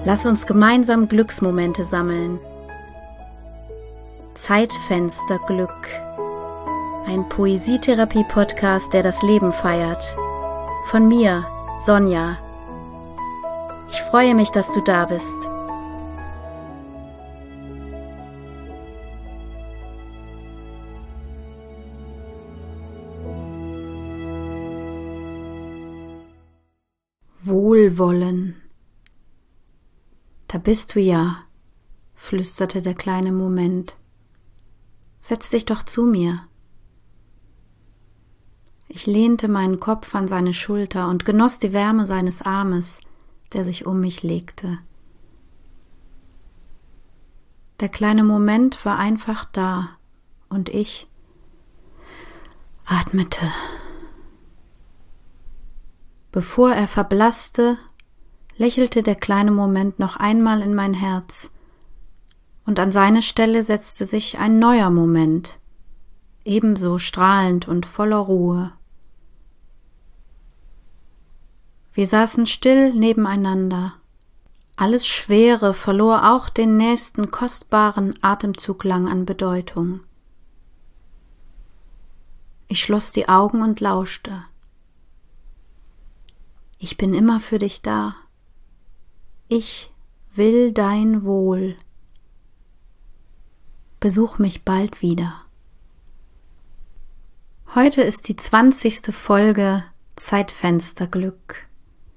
Lass uns gemeinsam Glücksmomente sammeln. Zeitfensterglück. Ein Poesietherapie-Podcast, der das Leben feiert. Von mir, Sonja. Ich freue mich, dass du da bist. Wohlwollen. Da bist du ja, flüsterte der kleine Moment. Setz dich doch zu mir. Ich lehnte meinen Kopf an seine Schulter und genoss die Wärme seines Armes, der sich um mich legte. Der kleine Moment war einfach da und ich atmete. Bevor er verblasste, lächelte der kleine Moment noch einmal in mein Herz, und an seine Stelle setzte sich ein neuer Moment, ebenso strahlend und voller Ruhe. Wir saßen still nebeneinander. Alles Schwere verlor auch den nächsten kostbaren Atemzug lang an Bedeutung. Ich schloss die Augen und lauschte. Ich bin immer für dich da. Ich will dein Wohl. Besuch mich bald wieder. Heute ist die 20. Folge Zeitfensterglück.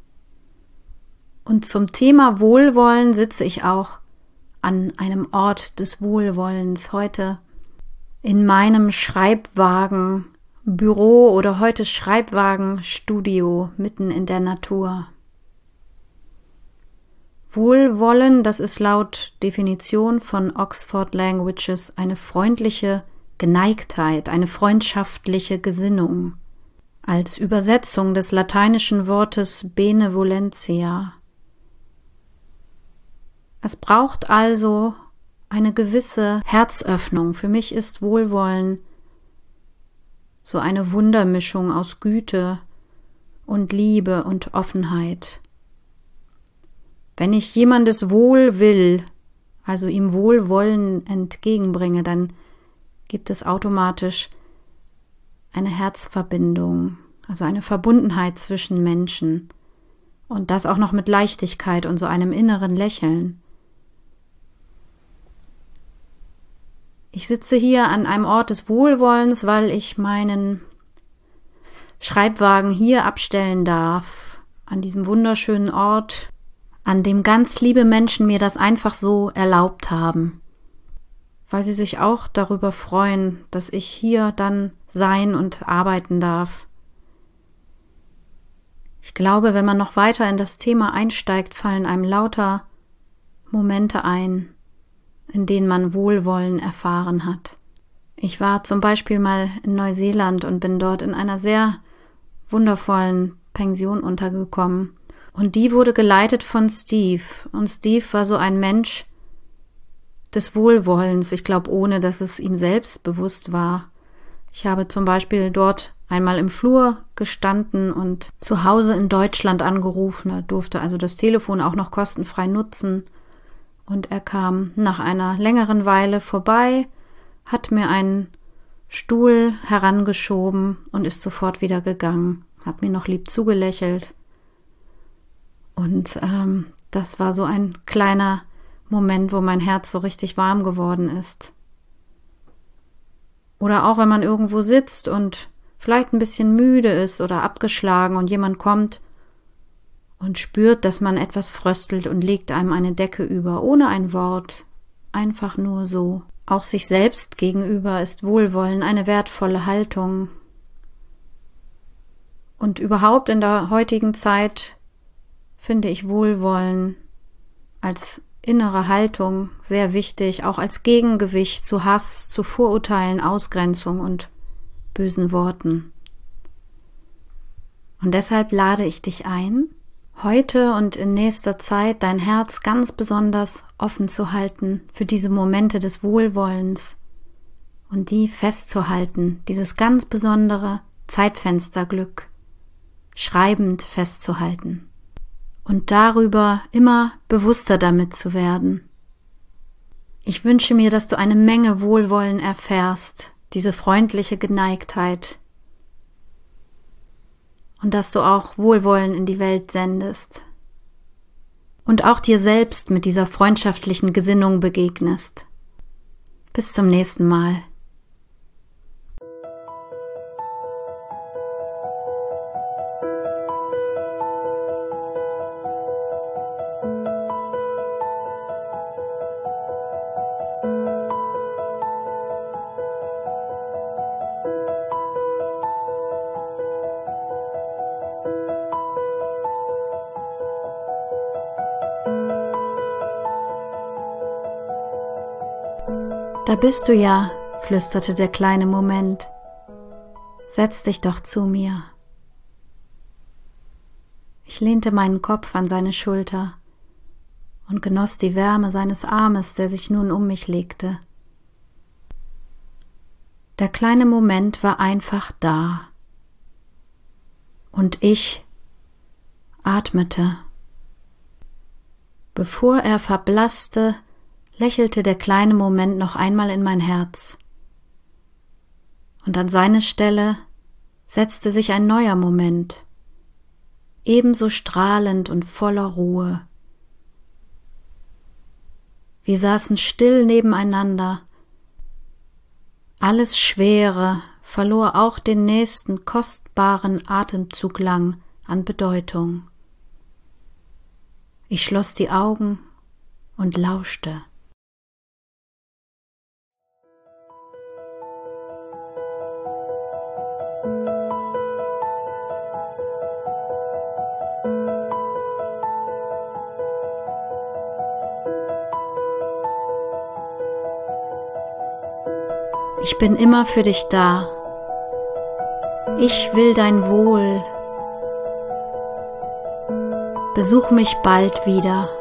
Und zum Thema Wohlwollen sitze ich auch an einem Ort des Wohlwollens heute in meinem Schreibwagen-Büro oder heute Schreibwagenstudio mitten in der Natur. Wohlwollen, das ist laut Definition von Oxford Languages eine freundliche Geneigtheit, eine freundschaftliche Gesinnung, als Übersetzung des lateinischen Wortes benevolentia. Es braucht also eine gewisse Herzöffnung. Für mich ist Wohlwollen so eine Wundermischung aus Güte und Liebe und Offenheit. Wenn ich jemandes Wohl will, also ihm Wohlwollen entgegenbringe, dann gibt es automatisch eine Herzverbindung, also eine Verbundenheit zwischen Menschen und das auch noch mit Leichtigkeit und so einem inneren Lächeln. Ich sitze hier an einem Ort des Wohlwollens, weil ich meinen Schreibwagen hier abstellen darf, an diesem wunderschönen Ort, an dem ganz liebe Menschen mir das einfach so erlaubt haben, weil sie sich auch darüber freuen, dass ich hier dann sein und arbeiten darf. Ich glaube, wenn man noch weiter in das Thema einsteigt, fallen einem lauter Momente ein, in denen man Wohlwollen erfahren hat. Ich war zum Beispiel mal in Neuseeland und bin dort in einer sehr wundervollen Pension untergekommen. Und die wurde geleitet von Steve. Und Steve war so ein Mensch des Wohlwollens, ich glaube, ohne dass es ihm selbst bewusst war. Ich habe zum Beispiel dort einmal im Flur gestanden und zu Hause in Deutschland angerufen. Er durfte also das Telefon auch noch kostenfrei nutzen. Und er kam nach einer längeren Weile vorbei, hat mir einen Stuhl herangeschoben und ist sofort wieder gegangen, hat mir noch lieb zugelächelt. Und das war so ein kleiner Moment, wo mein Herz so richtig warm geworden ist. Oder auch wenn man irgendwo sitzt und vielleicht ein bisschen müde ist oder abgeschlagen und jemand kommt und spürt, dass man etwas fröstelt und legt einem eine Decke über, ohne ein Wort, einfach nur so. Auch sich selbst gegenüber ist Wohlwollen eine wertvolle Haltung. Und überhaupt in der heutigen Zeit finde ich Wohlwollen als innere Haltung sehr wichtig, auch als Gegengewicht zu Hass, zu Vorurteilen, Ausgrenzung und bösen Worten. Und deshalb lade ich dich ein, heute und in nächster Zeit dein Herz ganz besonders offen zu halten für diese Momente des Wohlwollens und die festzuhalten, dieses ganz besondere Zeitfensterglück, schreibend festzuhalten. und darüber immer bewusster damit zu werden. Ich wünsche mir, dass du eine Menge Wohlwollen erfährst, diese freundliche Geneigtheit, und dass du auch Wohlwollen in die Welt sendest und auch dir selbst mit dieser freundschaftlichen Gesinnung begegnest. Bis zum nächsten Mal. Da bist du ja, flüsterte der kleine Moment. Setz dich doch zu mir. Ich lehnte meinen Kopf an seine Schulter und genoss die Wärme seines Armes, der sich nun um mich legte. Der kleine Moment war einfach da. Und ich atmete. Bevor er verblasste, lächelte der kleine Moment noch einmal in mein Herz. Und an seine Stelle setzte sich ein neuer Moment, ebenso strahlend und voller Ruhe. Wir saßen still nebeneinander. Alles Schwere verlor auch den nächsten kostbaren Atemzug lang an Bedeutung. Ich schloss die Augen und lauschte. Ich bin immer für dich da. Ich will dein Wohl. Besuch mich bald wieder.